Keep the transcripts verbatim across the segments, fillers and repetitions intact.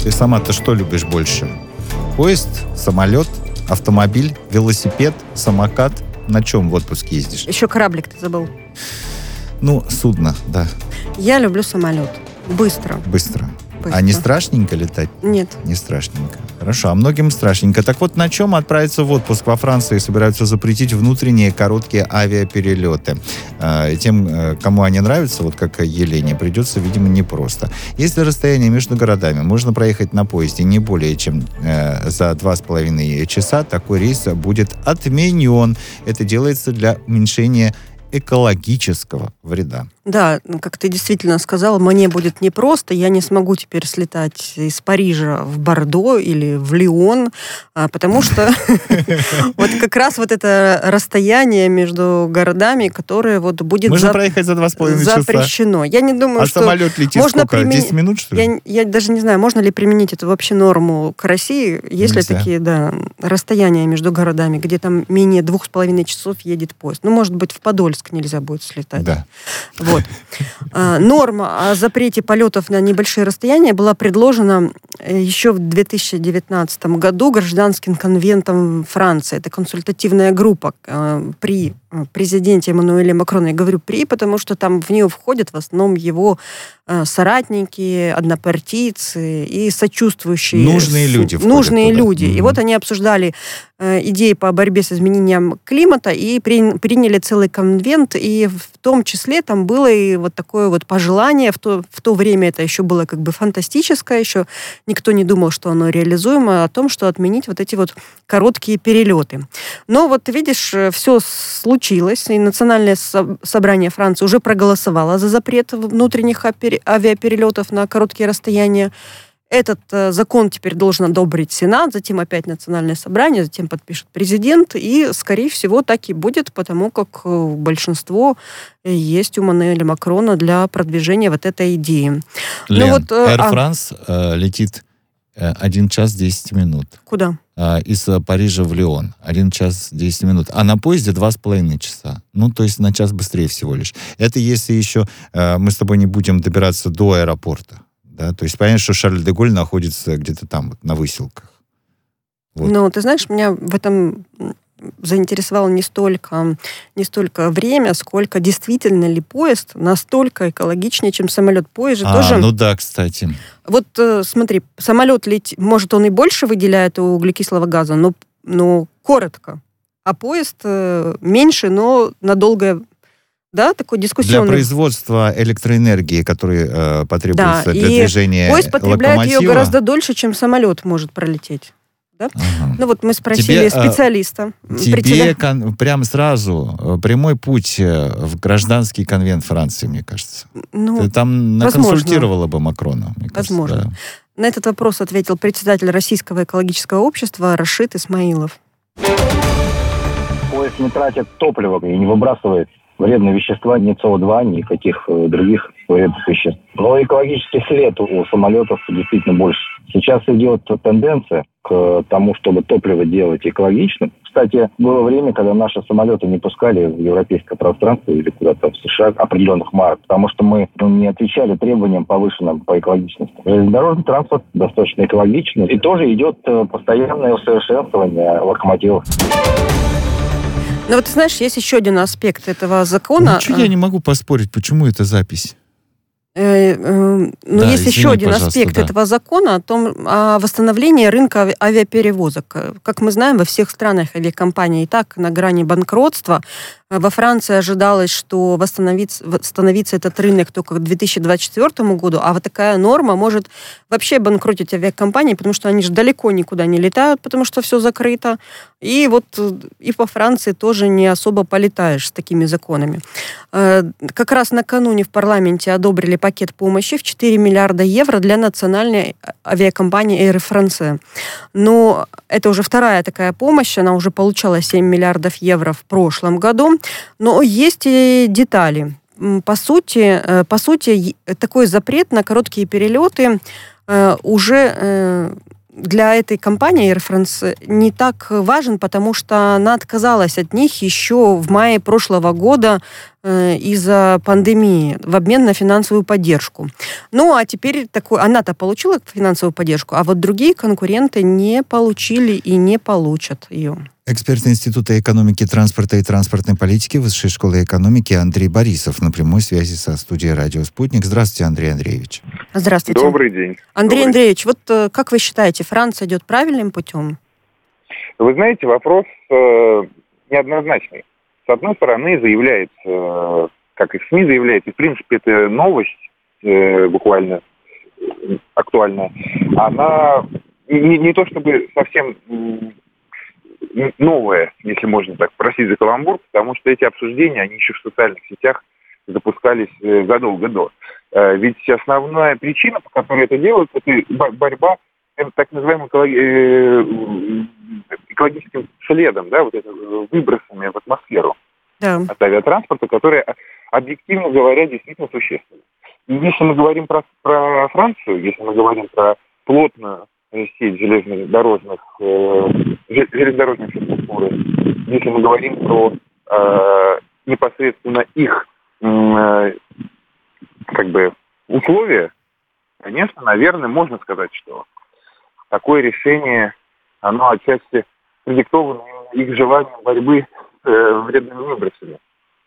Ты сама-то что любишь больше? Поезд, самолет, автомобиль, велосипед, самокат? На чем в отпуск ездишь? Еще кораблик ты забыл. Ну, судно, да. Я люблю самолет. Быстро. Быстро. Быстро. А не страшненько летать? Нет. Не страшненько. Хорошо, а многим страшненько. Так вот, на чем отправиться в отпуск? Во Франции собираются запретить внутренние короткие авиаперелеты. И тем, кому они нравятся, вот как Елене, придется, видимо, непросто. Если расстояние между городами можно проехать на поезде не более чем э, за два с половиной часа, такой рейс будет отменен. Это делается для уменьшения экологического вреда. Да, как ты действительно сказал, мне будет непросто. Я не смогу теперь слетать из Парижа в Бордо или в Лион, потому что вот как раз вот это расстояние между городами, которое вот будет Можно проехать за два с половиной часа. Запрещено. Я не думаю, что... А самолет летит сколько? десять минут, что ли? Я даже не знаю, можно ли применить эту вообще норму к России, если такие, да, расстояния между городами, где там менее двух с половиной часов едет поезд. Ну, может быть, в Подольск нельзя будет слетать. Да. Вот. Норма о запрете полетов на небольшие расстояния была предложена еще в две тысячи девятнадцатом году Гражданским конвентом Франции. Это консультативная группа при президенте Эммануэле Макроне. Я говорю «при», потому что там в нее входят в основном его соратники, однопартийцы и сочувствующие. Нужные люди. Нужные входят люди. Туда. И вот они обсуждали идеи по борьбе с изменением климата и при, приняли целый конвент, и в том числе там было и вот такое вот пожелание, в то, в то время это еще было как бы фантастическое, еще никто не думал, что оно реализуемо, о том, что отменить вот эти вот короткие перелеты. Но вот видишь, все случилось, и Национальное собрание Франции уже проголосовало за запрет внутренних авиаперелетов на короткие расстояния. Этот э, закон теперь должен одобрить Сенат, затем опять Национальное собрание, затем подпишет президент, и, скорее всего, так и будет, потому как э, большинство есть у Эммануэля Макрона для продвижения вот этой идеи. Лен, ну, вот, э, Air а... France э, летит э, один час десять минут. Куда? Э, из Парижа в Лион. один час десять минут. А на поезде два с половиной часа. Ну, то есть на час быстрее всего лишь. Это если еще э, мы с тобой не будем добираться до аэропорта. Да, то есть понятно, что Шарль-де-Голь находится где-то там, вот, на выселках. Вот. Ну, ты знаешь, меня в этом заинтересовало не столько, не столько время, сколько действительно ли поезд настолько экологичнее, чем самолет. Поезд же а, тоже... ну да, кстати. Вот э, смотри, самолет летит, может, он и больше выделяет углекислого газа, но, но коротко. А поезд э, меньше, но на долгое... Да, такой дискуссионный. Для производства электроэнергии, которая э, потребуется да, для движения поезд потребляет локомотива. ее гораздо дольше, чем самолет может пролететь. Да? Ага. Ну вот мы спросили тебе, специалиста. Тебе председатель... кон- прям сразу прямой путь в гражданский конвент Франции, мне кажется. Ну, Ты там наконсультировала бы Макрона, мне кажется. Возможно. Да. На этот вопрос ответил председатель Российского экологического общества Рашид Исмаилов. Поезд не тратит топливо и не выбрасывает вредные вещества, ни С О два, никаких э, других вредных веществ. Но экологический след у самолетов действительно больше. Сейчас идет тенденция к тому, чтобы топливо делать экологичным. Кстати, было время, когда наши самолеты не пускали в европейское пространство или куда-то в США определенных марок, потому что мы ну, не отвечали требованиям повышенным по экологичности. Железнодорожный транспорт достаточно экологичный, и тоже идет постоянное усовершенствование локомотивов. Ну вот, ты знаешь, есть еще один аспект этого закона. Ну, что я не могу поспорить, почему это запись? Э, э, ну, да, есть извини, еще один аспект да. этого закона о том, о восстановлении рынка авиаперевозок. Как мы знаем, во всех странах авиакомпании и так на грани банкротства. Во Франции ожидалось, что восстановится, восстановится этот рынок только к две тысячи двадцать четвёртому году, а вот такая норма может вообще банкротить авиакомпании, потому что они же далеко никуда не летают, потому что все закрыто. И вот и по Франции тоже не особо полетаешь с такими законами. Как раз накануне в парламенте одобрили пакет помощи в четыре миллиарда евро для национальной авиакомпании Air France. Но это уже вторая такая помощь, она уже получала семь миллиардов евро в прошлом году. Но есть и детали. По сути, по сути, такой запрет на короткие перелеты уже для этой компании Air France не так важен, потому что она отказалась от них еще в мае прошлого года э, из-за пандемии в обмен на финансовую поддержку. Ну, а теперь такой, она-то получила финансовую поддержку, а вот другие конкуренты не получили и не получат ее. Эксперт Института экономики, транспорта и транспортной политики Высшей школы экономики Андрей Борисов на прямой связи со студией «Радио Спутник». Здравствуйте, Андрей Андреевич. Здравствуйте. Добрый день. Андрей Добрый. Андреевич, вот как вы считаете, Франция идет правильным путем? Вы знаете, вопрос э, неоднозначный. С одной стороны, заявляется, э, как и в СМИ заявляет, и в принципе это новость э, буквально актуальная, она не, не то чтобы совсем новая, если можно так простить за каламбур, потому что эти обсуждения, они еще в социальных сетях запускались э, задолго до. Э, ведь основная причина, по которой это делают, это борьба с так называемым экологическим следом, да, вот это, выбросами в атмосферу Да. от авиатранспорта, которые, объективно говоря, действительно существенны. И если мы говорим про, про Францию, если мы говорим про плотную сеть железнодорожных, э, железнодорожной инфраструктуры, если мы говорим про э, непосредственно их э, как бы условия, конечно, наверное, можно сказать, что такое решение, оно отчасти продиктовано их желанием борьбы с э, вредными выбросами.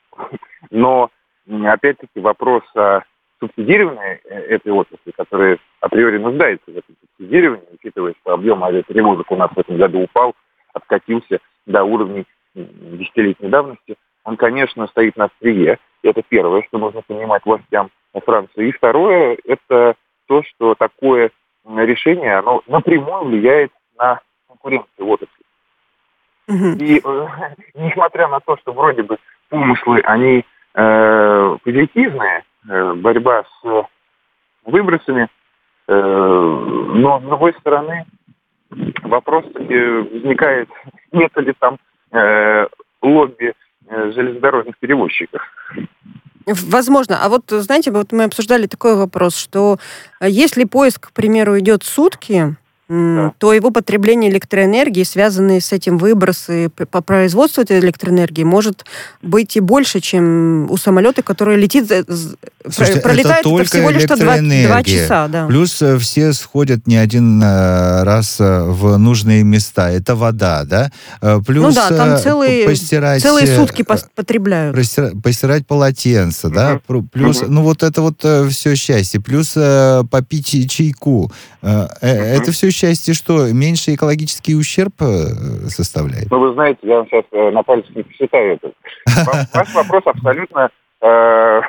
Но, опять-таки, вопрос о субсидировании этой отрасли, которая априори нуждается в этом субсидировании, учитывая, что объем авиаперевозок у нас в этом году упал, откатился до уровней десятилетней давности, он, конечно, стоит на острие. Это первое, что нужно понимать властям Франции. И второе, это то, что такое решение, оно напрямую влияет на конкуренцию в отрасли. Угу. И э, несмотря на то, что вроде бы умыслы, они э, позитивные, э, борьба с выбросами, э, но, с другой стороны, вопрос возникает, нет ли там э, лобби э, железнодорожных перевозчиков. Возможно. А вот, знаете, вот мы обсуждали такой вопрос, что если поиск, к примеру, идет сутки, Да. то его потребление электроэнергии, связанные с этим выбросы по производству этой электроэнергии, может быть и больше, чем у самолета, который летит, Слушайте, пролетает это, это всего лишь два часа. Да. Плюс все сходят не один раз в нужные места. Это вода, да? Плюс ну да, там целые, постирать, целые сутки потребляют. Постирать полотенце, да? Mm-hmm. Плюс, mm-hmm. ну вот это вот все счастье. Плюс попить чайку. Mm-hmm. Это все счастье, что меньше экологический ущерб составляет? Ну, вы знаете, я вам сейчас э, на пальцах не посчитаю это. Ваш вопрос абсолютно э,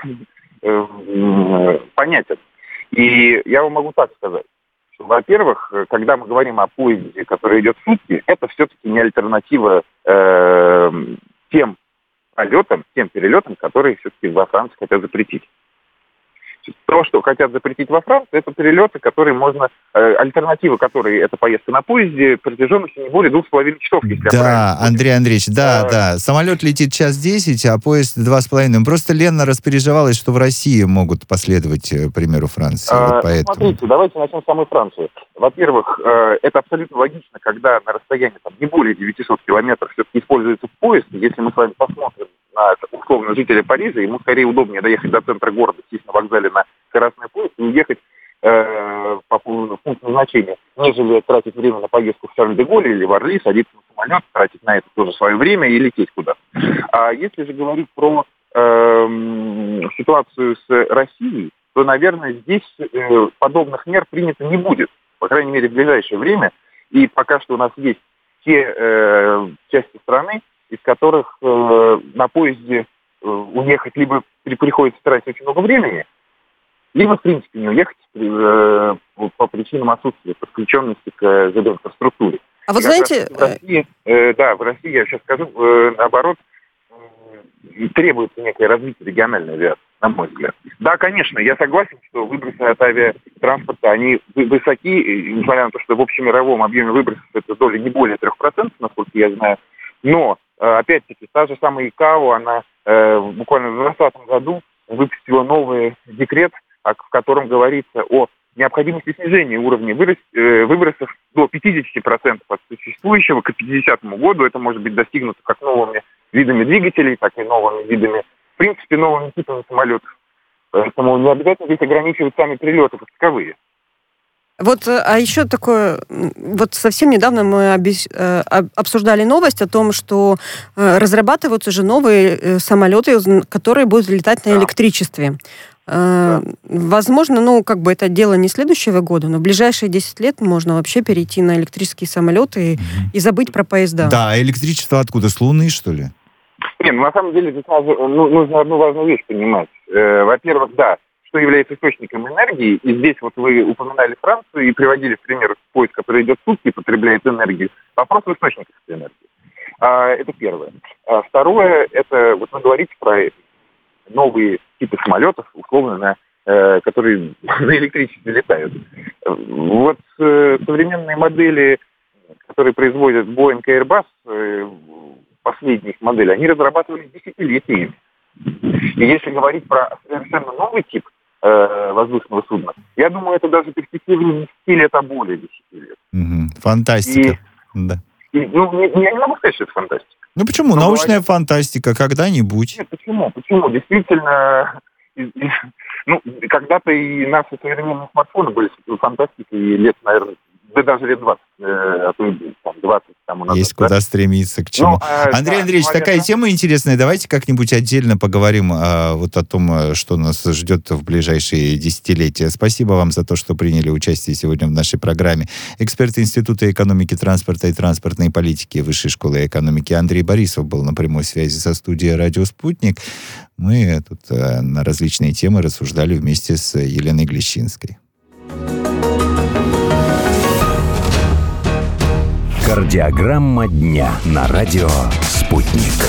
э, понятен. И я вам могу так сказать, что, во-первых, когда мы говорим о поезде, который идет в сутки, это все-таки не альтернатива э, тем полетам, тем перелетам, которые все-таки во Франции хотят запретить. То, что хотят запретить во Франции, это перелеты, которые можно... Э, альтернатива, которые это поездка на поезде протяженностью не более двух с половиной часов, если я Да, Андрей Андреевич, да, а... да. Самолет летит час десять, а поезд два с половиной. Просто Лена распереживалась, что в России могут последовать примеру Франции. А, вот поэтому. Смотрите, давайте начнем с самой Франции. Во-первых, э, это абсолютно логично, когда на расстоянии там, не более девятисот километров все-таки используется поезд. Если мы с вами посмотрим на условно жителя Парижа, ему скорее удобнее доехать до центра города, сесть на вокзале на скоростной поезд и ехать э, по пункту назначения, нежели тратить время на поездку в Шарль-де-Голле или в Орли, садиться на самолет, тратить на это тоже свое время и лететь куда-то. А если же говорить про э, ситуацию с Россией, то, наверное, здесь э, подобных мер принято не будет, по крайней мере, в ближайшее время. И пока что у нас есть те э, части страны, из которых э, на поезде э, уехать либо при, приходится тратить очень много времени, либо, в принципе, не уехать э, по причинам отсутствия подключенности к ЖД-инфраструктуре. А вот знаете... В России, э, да, в России, я сейчас скажу, э, наоборот, э, требуется некое развитие региональной авиации, на мой взгляд. Да, конечно, я согласен, что выбросы от авиатранспорта, они высоки, несмотря на то, что в общемировом объеме выбросов это доля не более трех процентов, насколько я знаю. Но, опять-таки, та же самая ИКАО, она э, буквально в двадцатом году выпустила новый декрет, в котором говорится о необходимости снижения уровня выбросов до пятьдесят процентов от существующего к пятидесятому году. Это может быть достигнуто как новыми видами двигателей, так и новыми видами, в принципе, новыми типами самолетов. Поэтому не обязательно здесь ограничивать сами прилеты как таковые. Вот, а еще такое, вот совсем недавно мы обес, обсуждали новость о том, что разрабатываются же новые самолеты, которые будут летать на электричестве. Да. Возможно, ну, как бы это дело не следующего года, но в ближайшие десять лет можно вообще перейти на электрические самолеты mm-hmm. и забыть про поезда. Да, а электричество откуда? С Луны, что ли? Нет, ну, на самом деле здесь нужно одну важную вещь понимать. Во-первых, да, что является источником энергии, и здесь вот вы упоминали Францию и приводили в пример поезд, который идет сутки и потребляет энергию. Вопрос в источниках энергии. Это первое. Второе, это вот вы говорите про новые типы самолетов, условно, на, э, которые на электричестве летают. Вот э, современные модели, которые производят Boeing и Airbus, э, последних моделей, они разрабатывались десятилетиями. И если говорить про совершенно новый тип э, воздушного судна, я думаю, это даже перспектива не десять лет, а более десяти лет. Угу. Фантастика. И, да. и, ну, не, я не могу сказать, что это фантастика. Ну почему? Но Научная говорить... фантастика когда-нибудь. Нет, почему? Почему? Действительно, ну, когда-то и наши современные смартфоны были фантастикой лет, наверное, да даже лет двадцать, а то и двадцать тому назад. Есть да? Куда стремиться, к чему. Ну, а, Андрей да, Андреевич, наверное... такая тема интересная. Давайте как-нибудь отдельно поговорим а, вот о том, что нас ждет в ближайшие десятилетия. Спасибо вам за то, что приняли участие сегодня в нашей программе. Эксперт Института экономики транспорта и транспортной политики Высшей школы экономики Андрей Борисов был на прямой связи со студией «Радио Спутник». Мы тут а, на различные темы рассуждали вместе с Еленой Глещинской. Кардиограмма дня на радио «Спутник».